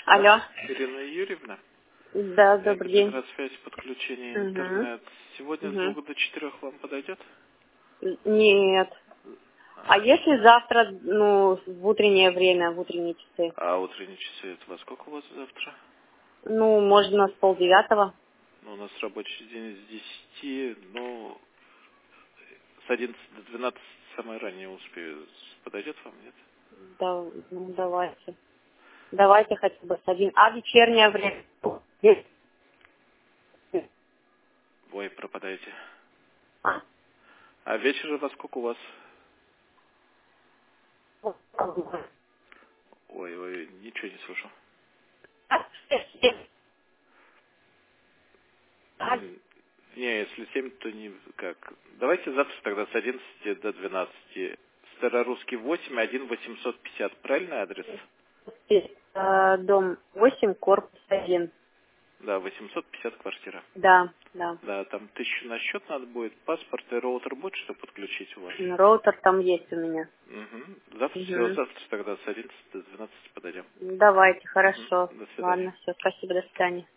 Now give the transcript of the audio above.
Да, Алло. Ирина Юрьевна. Да, добрый Это день. Мигросвязь, подключение Угу. интернет. Сегодня с Угу. 2 до 4 вам подойдет? Нет. А если завтра, в утреннее время, в утренние часы? А утренние часы это во сколько у вас завтра? Ну, можно с 8:30. Ну, у нас рабочий день с 10, ну, с 11 до 12 самое раннее успею. Подойдет вам, нет? Да, ну, давайте. Давайте хотя бы с 1. А вечернее время? Ой, пропадаете. А, А вечер во сколько у вас? Ой, ничего не слышу. Не, если 7, то никак. Давайте завтра тогда с 11 до 12. Старорусский 8, 1 850. Правильный адрес? Дом 8, корпус 1. Да, 850 квартира. Да, да. Да, там 1000 на счет надо будет, паспорт и роутер будет, чтобы подключить у вас. Роутер там есть у меня. Угу. Завтра, все, Угу. завтра тогда с 11 до 12 подойдем. Давайте, Угу. хорошо. До свидания. Ладно, все, спасибо, до свидания.